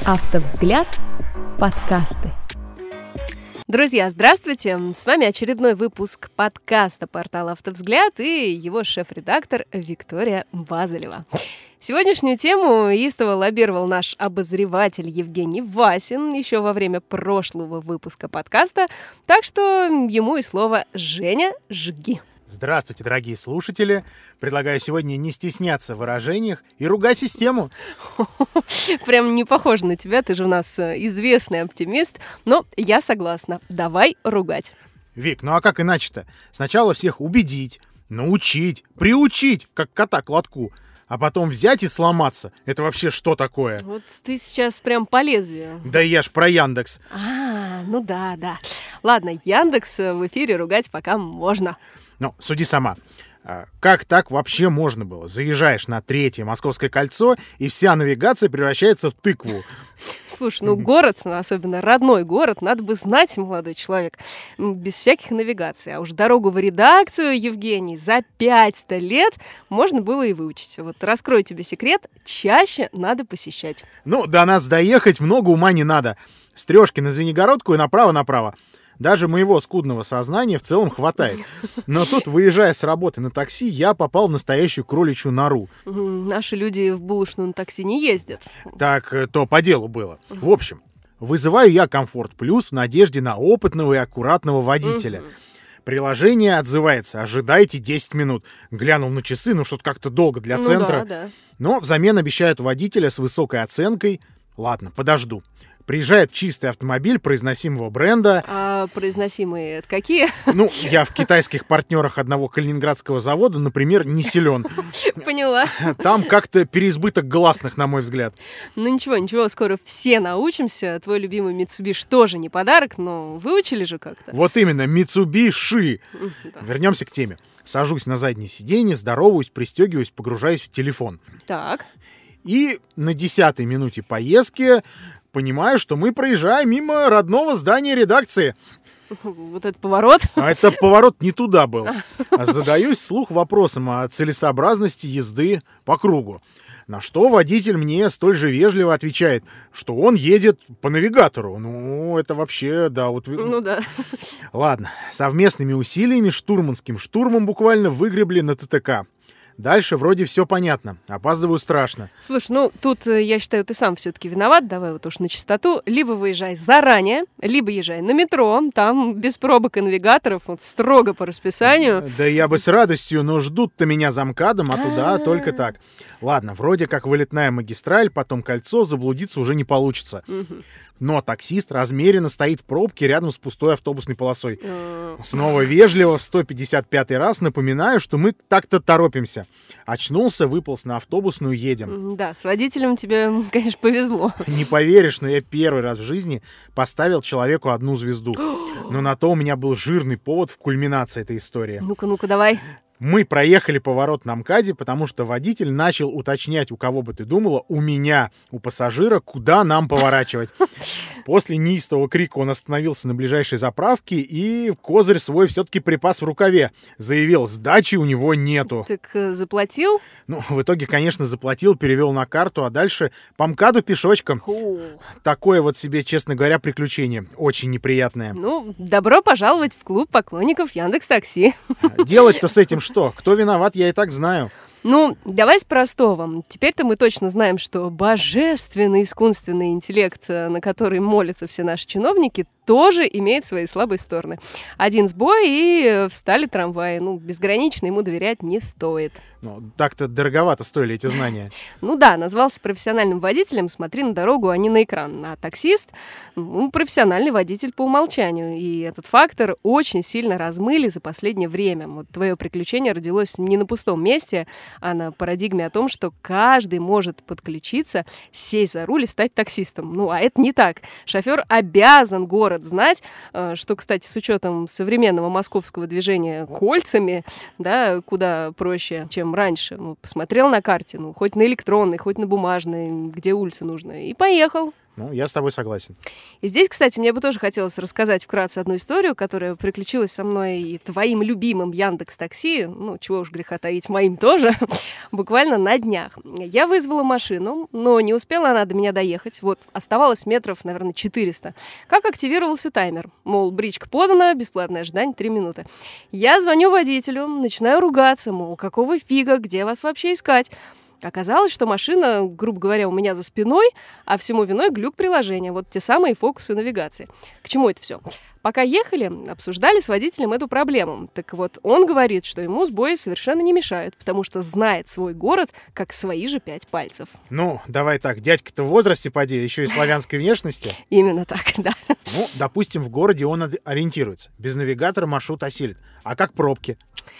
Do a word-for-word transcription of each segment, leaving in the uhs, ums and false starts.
Автовзгляд. Подкасты. Друзья, здравствуйте! С вами очередной выпуск подкаста портала «Автовзгляд» и его шеф-редактор Виктория Базылева. Сегодняшнюю тему истово лоббировал наш обозреватель Евгений Васин еще во время прошлого выпуска подкаста, так что ему и слово «Женя, жги». Здравствуйте, дорогие слушатели! Предлагаю сегодня не стесняться в выражениях и ругать систему. Прям не похоже на тебя, ты же у нас известный оптимист, но я согласна. Давай ругать. Вик, ну а как иначе-то? Сначала всех убедить, научить, приучить, как кота к лотку, а потом взять и сломаться. Это вообще что такое? Вот ты сейчас прям по лезвию. Да я ж про Яндекс. А, ну да, да. Ладно, Яндекс в эфире ругать пока можно. Ну, суди сама. Как так вообще можно было? Заезжаешь на третье Московское кольцо, и вся навигация превращается в тыкву. Слушай, ну город, особенно родной город, надо бы знать, молодой человек, без всяких навигаций. А уж дорогу в редакцию, Евгений, за пять-то лет можно было и выучить. Вот раскрою тебе секрет, чаще надо посещать. Ну, до нас доехать много ума не надо. С Трёшки на Звенигородку и направо-направо. Даже моего скудного сознания в целом хватает. Но тут, выезжая с работы на такси, я попал в настоящую кроличью нору. Наши люди в булочную на такси не ездят. Так то по делу было. В общем, вызываю я Комфорт Плюс в надежде на опытного и аккуратного водителя. Приложение отзывается: ожидайте десять минут. Глянул на часы, ну что-то как-то долго для Ну центра. да, да. Но взамен обещают водителя с высокой оценкой. Ладно, подожду. Приезжает чистый автомобиль произносимого бренда. А произносимые это какие? Ну, я в китайских партнерах одного калининградского завода, например, не силен. Поняла. Там как-то переизбыток гласных, на мой взгляд. Ну ничего, ничего, скоро все научимся. Твой любимый Mitsubishi тоже не подарок, но выучили же как-то. Вот именно, Mitsubishi. Да. Вернемся к теме. Сажусь на заднее сиденье, здороваюсь, пристегиваюсь, погружаюсь в телефон. Так. И на десятой минуте поездки понимаю, что мы проезжаем мимо родного здания редакции. Вот этот поворот. А это поворот не туда был. Задаюсь вслух вопросом о целесообразности езды по кругу. На что водитель мне столь же вежливо отвечает, что он едет по навигатору. Ну, это вообще, да, вот... Ну да. Ладно, совместными усилиями, штурманским штурмом буквально выгребли на ТТК. Дальше вроде все понятно. Опаздываю страшно. Слушай, ну тут, я считаю, ты сам все-таки виноват. Давай вот уж на чистоту. Либо выезжай заранее, либо езжай на метро. Там без пробок и навигаторов, вот строго по расписанию. Да я бы с радостью, но ждут-то меня за МКАДом, а туда только так. Ладно, вроде как вылетная магистраль, потом кольцо, заблудиться уже не получится. Но таксист размеренно стоит в пробке рядом с пустой автобусной полосой. Снова вежливо в сто пятьдесят пятый раз напоминаю, что мы так-то торопимся. Очнулся, выполз на автобусную, едем. Да, с водителем тебе, конечно, повезло. Не поверишь, но я первый раз в жизни поставил человеку одну звезду. Но на то у меня был жирный повод в кульминации этой истории. Ну-ка, ну-ка, давай. Мы проехали поворот на МКАДе, потому что водитель начал уточнять, у кого бы ты думала, у меня, у пассажира, куда нам поворачивать. После неистового крика он остановился на ближайшей заправке и козырь свой все-таки припас в рукаве. Заявил, сдачи у него нету. Так э, заплатил? Ну, в итоге, конечно, заплатил, перевел на карту, а дальше по МКАДу пешочком. Фу. Такое вот себе, честно говоря, приключение. Очень неприятное. Ну, добро пожаловать в клуб поклонников Яндекс.Такси. Делать-то с этим что? Кто виноват, я и так знаю. Ну, давай с простого. Теперь-то мы точно знаем, что божественный искусственный интеллект, на который молятся все наши чиновники, тоже имеет свои слабые стороны. Один сбой, и встали трамваи. Ну, безгранично ему доверять не стоит. Ну, так-то дороговато стоили эти знания. Ну да, назвался профессиональным водителем, смотри на дорогу, а не на экран. А таксист, ну, профессиональный водитель по умолчанию. И этот фактор очень сильно размыли за последнее время. Вот твое приключение родилось не на пустом месте, а на парадигме о том, что каждый может подключиться, сесть за руль и стать таксистом. Ну, а это не так. Шофер обязан город знать, что, кстати, с учетом современного московского движения кольцами, да, куда проще, чем раньше. Ну, посмотрел на карте, ну, хоть на электронной, хоть на бумажной, где улица нужна, и поехал. Ну, я с тобой согласен. И здесь, кстати, мне бы тоже хотелось рассказать вкратце одну историю, которая приключилась со мной и твоим любимым Яндекс.Такси, ну, чего уж греха таить, моим тоже, буквально на днях. Я вызвала машину, но не успела она до меня доехать. Вот, оставалось метров, наверное, четыреста. Как активировался таймер? Мол, бричка подана, бесплатное ожидание три минуты. Я звоню водителю, начинаю ругаться, мол, какого фига, где вас вообще искать? Оказалось, что машина, грубо говоря, у меня за спиной, а всему виной глюк приложения. Вот те самые фокусы навигации. К чему это все? Пока ехали, обсуждали с водителем эту проблему. Так вот, он говорит, что ему сбои совершенно не мешают, потому что знает свой город как свои же пять пальцев. Ну, давай так, дядька-то в возрасте, поди, еще и славянской внешности. Именно так, да. Ну, допустим, в городе он ориентируется. Без навигатора маршрут осилит. А как пробки?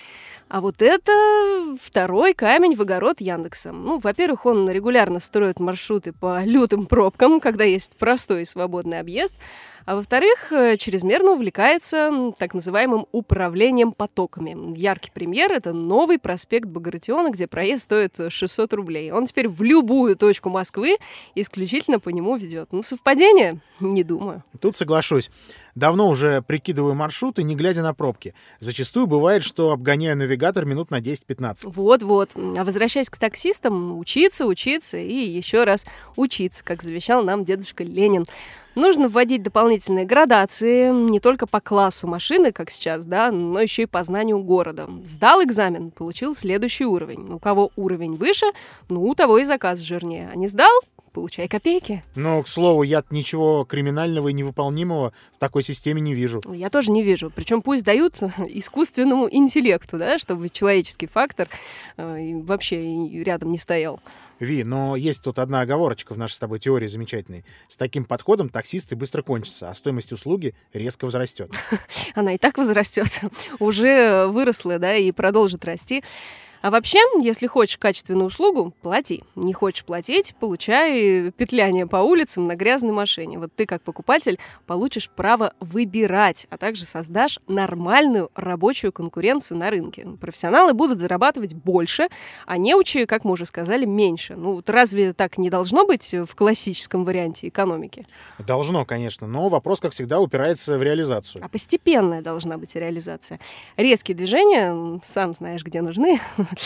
А вот это второй камень в огород Яндекса. Ну, во-первых, он регулярно строит маршруты по лютым пробкам, когда есть простой и свободный объезд. А во-вторых, чрезмерно увлекается так называемым управлением потоками. Яркий пример — это новый проспект Багратиона, где проезд стоит шестьсот рублей. Он теперь в любую точку Москвы исключительно по нему ведет. Ну, совпадение? Не думаю. Тут соглашусь. Давно уже прикидываю маршруты, не глядя на пробки. Зачастую бывает, что обгоняю навигатор минут на десять-пятнадцать. Вот-вот. А возвращаясь к таксистам, учиться, учиться и еще раз учиться, как завещал нам дедушка Ленин. Нужно вводить дополнительные градации не только по классу машины, как сейчас, да, но еще и по знанию города. Сдал экзамен, получил следующий уровень. У кого уровень выше, ну, у того и заказ жирнее. А не сдал — получай копейки. Но, к слову, я ничего криминального и невыполнимого в такой системе не вижу. Я тоже не вижу. Причем пусть дают искусственному интеллекту, да, чтобы человеческий фактор э, вообще рядом не стоял. Ви, но есть тут одна оговорочка в нашей с тобой теории замечательной. С таким подходом таксисты быстро кончатся, а стоимость услуги резко возрастет. Она и так возрастет. Уже выросла, да, и продолжит расти. А вообще, если хочешь качественную услугу, плати. Не хочешь платить — получай петляние по улицам на грязной машине. Вот ты, как покупатель, получишь право выбирать, а также создашь нормальную рабочую конкуренцию на рынке. Профессионалы будут зарабатывать больше, а неучи, как мы уже сказали, меньше. Ну вот разве так не должно быть в классическом варианте экономики? Должно, конечно, но вопрос, как всегда, упирается в реализацию. А постепенная должна быть реализация. Резкие движения, сам знаешь, где нужны.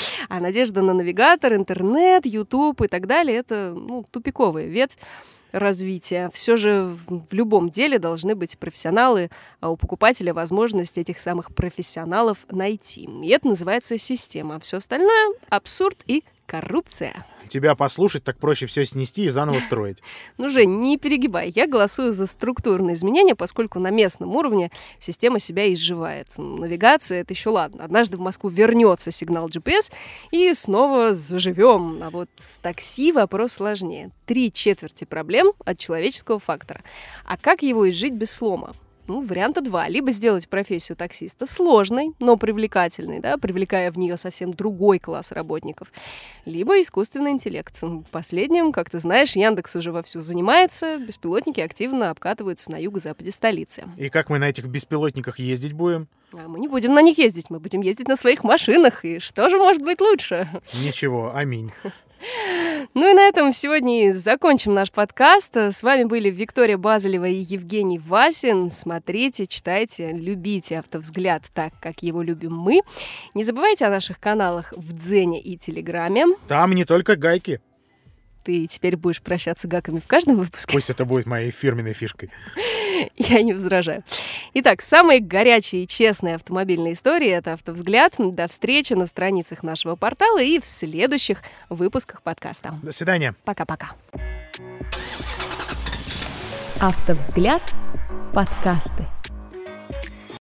А надежда на навигатор, интернет, YouTube и так далее — это, ну, тупиковая ветвь развития. Все же в любом деле должны быть профессионалы, а у покупателя возможность этих самых профессионалов найти. И это называется система. А все остальное — абсурд и коррупция. Тебя послушать, так проще все снести и заново строить. Ну, Жень, не перегибай. Я голосую за структурные изменения, поскольку на местном уровне система себя изживает. Навигация — это еще ладно. Однажды в Москву вернется сигнал джи пи эс, и снова заживем. А вот с такси вопрос сложнее. Три четверти проблем от человеческого фактора. А как его изжить без слома? Ну, варианта два. Либо сделать профессию таксиста сложной, но привлекательной, да, привлекая в нее совсем другой класс работников. Либо искусственный интеллект. Последним, как ты знаешь, Яндекс уже вовсю занимается. Беспилотники активно обкатываются на юго-западе столицы. И как мы на этих беспилотниках ездить будем? А мы не будем на них ездить, мы будем ездить на своих машинах. И что же может быть лучше? Ничего, аминь. Ну и на этом сегодня и закончим наш подкаст. С вами были Виктория Базелева и Евгений Васин. Смотрите, читайте, любите «Автовзгляд» так, как его любим мы. Не забывайте о наших каналах в Дзене и Телеграме. Там не только гайки. Ты теперь будешь прощаться гаками в каждом выпуске? Пусть это будет моей фирменной фишкой. Я не возражаю. Итак, самые горячие и честные автомобильные истории — это «Автовзгляд». До встречи на страницах нашего портала и в следующих выпусках подкаста. До свидания. Пока-пока. «Автовзгляд» подкасты.